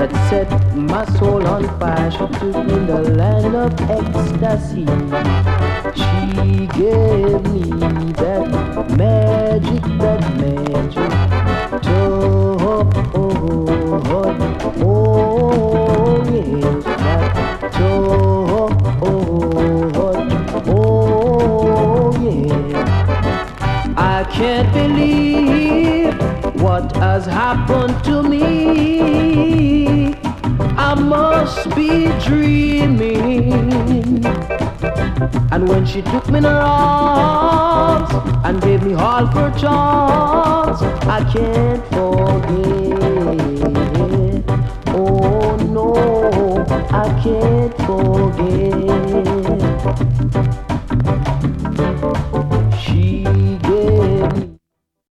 that set my soul on fire. She took me in the land of ecstasy. She gave me that magic, oh, yes, that oh, yeah. I can't believe what has happened to me. I must be dreaming. And when she took me in her arms and gave me all her charms, I can't forget. Oh no, I can't forget.